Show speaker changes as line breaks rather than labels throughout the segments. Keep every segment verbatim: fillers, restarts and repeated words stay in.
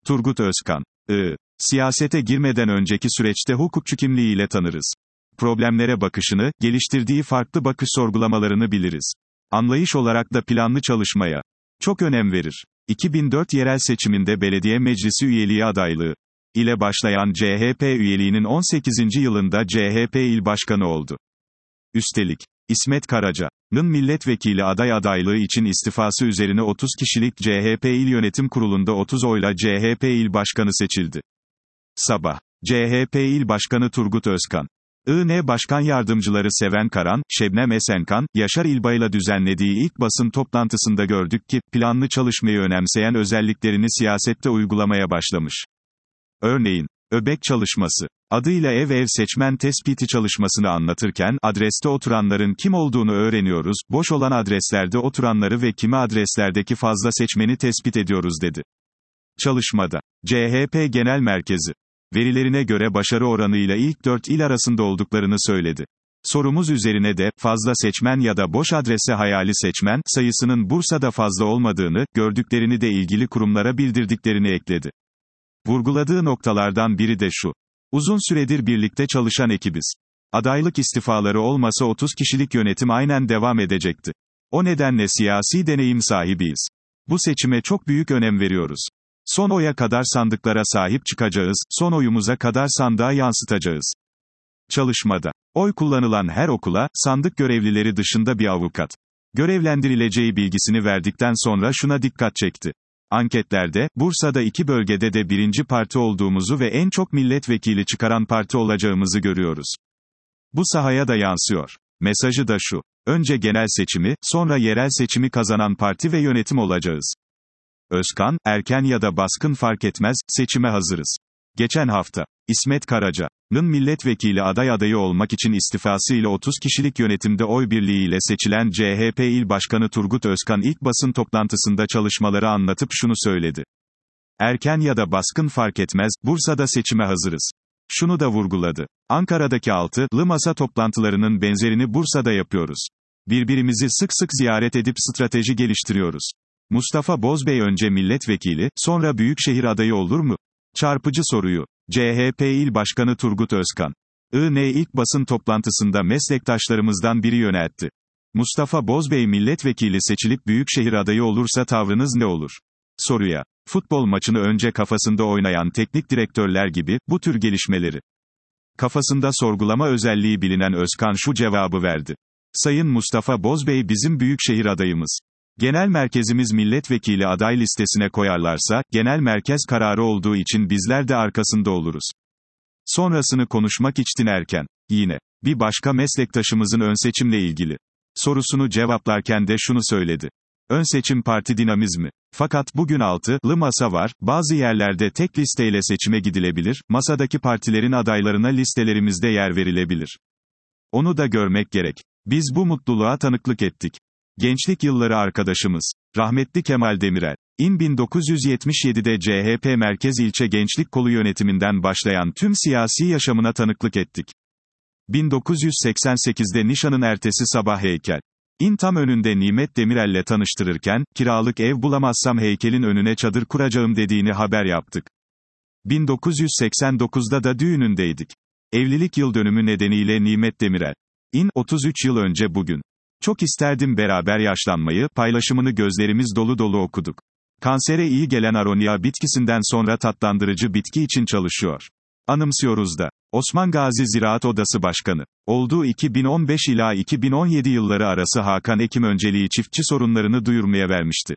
Turgut Özkan. I. Siyasete girmeden önceki süreçte hukukçu kimliğiyle tanırız. Problemlere bakışını, geliştirdiği farklı bakış sorgulamalarını biliriz. Anlayış olarak da planlı çalışmaya çok önem verir. iki bin dört yerel seçiminde belediye meclisi üyeliği adaylığı ile başlayan C H P üyeliğinin on sekizinci yılında C H P il başkanı oldu. Üstelik, İsmet Karaca'nın milletvekili aday adaylığı için istifası üzerine otuz kişilik C H P İl Yönetim Kurulu'nda otuz oyla C H P İl Başkanı seçildi. Sabah. C H P İl Başkanı Turgut Özkan. I N Başkan Yardımcıları Seven Karan, Şebnem Esenkan, Yaşar İlbay'la düzenlediği ilk basın toplantısında gördük ki, planlı çalışmayı önemseyen özelliklerini siyasette uygulamaya başlamış. Örneğin, Öbek çalışması adıyla ev ev seçmen tespiti çalışmasını anlatırken, adreste oturanların kim olduğunu öğreniyoruz, boş olan adreslerde oturanları ve kimi adreslerdeki fazla seçmeni tespit ediyoruz dedi. Çalışmada, C H P Genel Merkezi verilerine göre başarı oranıyla ilk dört il arasında olduklarını söyledi. Sorumuz üzerine de, fazla seçmen ya da boş adrese hayali seçmen sayısının Bursa'da fazla olmadığını, gördüklerini de ilgili kurumlara bildirdiklerini ekledi. Vurguladığı noktalardan biri de şu. Uzun süredir birlikte çalışan ekibiz. Adaylık istifaları olmasa otuz kişilik yönetim aynen devam edecekti. O nedenle siyasi deneyim sahibiyiz. Bu seçime çok büyük önem veriyoruz. Son oya kadar sandıklara sahip çıkacağız, son oyumuza kadar sandığa yansıtacağız. Çalışmada, oy kullanılan her okula, sandık görevlileri dışında bir avukat görevlendirileceği bilgisini verdikten sonra şuna dikkat çekti. Anketlerde, Bursa'da iki bölgede de birinci parti olduğumuzu ve en çok milletvekili çıkaran parti olacağımızı görüyoruz. Bu sahaya da yansıyor. Mesajı da şu. Önce genel seçimi, sonra yerel seçimi kazanan parti ve yönetim olacağız. Özkan, erken ya da baskın fark etmez, seçime hazırız. Geçen hafta, İsmet Karaca'nın milletvekili aday adayı olmak için istifası ile otuz kişilik yönetimde oy birliğiyle seçilen C H P İl Başkanı Turgut Özkan ilk basın toplantısında çalışmaları anlatıp şunu söyledi. Erken ya da baskın fark etmez, Bursa'da seçime hazırız. Şunu da vurguladı. Ankara'daki altılı masa toplantılarının benzerini Bursa'da yapıyoruz. Birbirimizi sık sık ziyaret edip strateji geliştiriyoruz. Mustafa Bozbey önce milletvekili, sonra büyükşehir adayı olur mu? Çarpıcı soruyu, C H P İl Başkanı Turgut Özkan, I N ilk basın toplantısında meslektaşlarımızdan biri yöneltti. Mustafa Bozbey milletvekili seçilip büyükşehir adayı olursa tavrınız ne olur? Soruya, futbol maçını önce kafasında oynayan teknik direktörler gibi, bu tür gelişmeleri kafasında sorgulama özelliği bilinen Özkan şu cevabı verdi. Sayın Mustafa Bozbey bizim büyükşehir adayımız. Genel merkezimiz milletvekili aday listesine koyarlarsa, genel merkez kararı olduğu için bizler de arkasında oluruz. Sonrasını konuşmak için erken. Yine, bir başka meslektaşımızın ön seçimle ilgili sorusunu cevaplarken de şunu söyledi. Ön seçim parti dinamizmi. Fakat bugün altılı masa var, bazı yerlerde tek listeyle seçime gidilebilir, masadaki partilerin adaylarına listelerimizde yer verilebilir. Onu da görmek gerek. Biz bu mutluluğa tanıklık ettik. Gençlik yılları arkadaşımız, rahmetli Kemal Demirel, İN bin dokuz yüz yetmiş yedide C H P Merkez İlçe Gençlik Kolu yönetiminden başlayan tüm siyasi yaşamına tanıklık ettik. bin dokuz yüz seksen sekizde nişanın ertesi sabah heykel. İN tam önünde Nimet Demirel'le tanıştırırken, kiralık ev bulamazsam heykelin önüne çadır kuracağım dediğini haber yaptık. bin dokuz yüz seksen dokuzda da düğünündeydik. Evlilik yıl dönümü nedeniyle Nimet Demirel, İN, otuz üç yıl önce bugün. Çok isterdim beraber yaşlanmayı, paylaşımını gözlerimiz dolu dolu okuduk. Kansere iyi gelen aronia bitkisinden sonra tatlandırıcı bitki için çalışıyor. Anımsıyoruz da. Osman Gazi Ziraat Odası Başkanı olduğu iki bin on beş ila iki bin on yedi yılları arası Hakan Ekim önceliği çiftçi sorunlarını duyurmaya vermişti.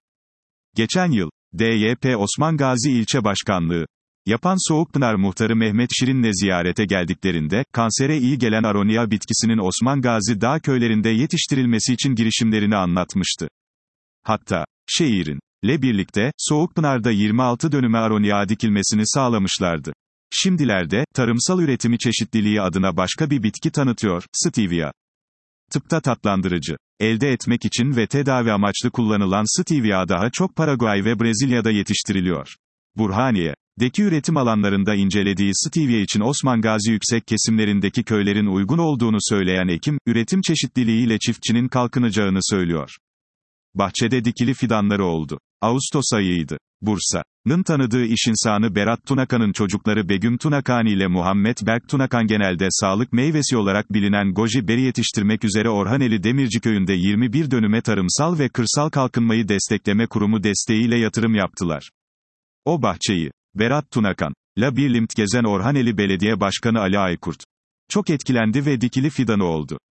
Geçen yıl, D Y P Osman Gazi İlçe Başkanlığı yapan Soğukpınar muhtarı Mehmet Şirin'le ziyarete geldiklerinde, kansere iyi gelen aronia bitkisinin Osman Gazi dağ köylerinde yetiştirilmesi için girişimlerini anlatmıştı. Hatta, şehrin ile birlikte, Soğukpınar'da yirmi altı dönüme aronia dikilmesini sağlamışlardı. Şimdilerde, tarımsal üretimi çeşitliliği adına başka bir bitki tanıtıyor, stevia. Tıpta tatlandırıcı elde etmek için ve tedavi amaçlı kullanılan stevia daha çok Paraguay ve Brezilya'da yetiştiriliyor. Burhaniye deki üretim alanlarında incelediği stevia için Osman Gazi yüksek kesimlerindeki köylerin uygun olduğunu söyleyen Ekim, üretim çeşitliliğiyle çiftçinin kalkınacağını söylüyor. Bahçede dikili fidanları oldu. Ağustos ayıydı. Bursa'nın tanıdığı iş insanı Berat Tunakan'ın çocukları Begüm Tunakan ile Muhammed Berk Tunakan genelde sağlık meyvesi olarak bilinen goji beri yetiştirmek üzere Orhaneli Demirciköy'ünde yirmi bir dönüme Tarımsal ve Kırsal Kalkınmayı Destekleme Kurumu desteğiyle yatırım yaptılar. O bahçeyi, Berat Tunakan'la birlikte gezen Orhaneli Belediye Başkanı Ali Aykurt çok etkilendi ve dikili fidanı oldu.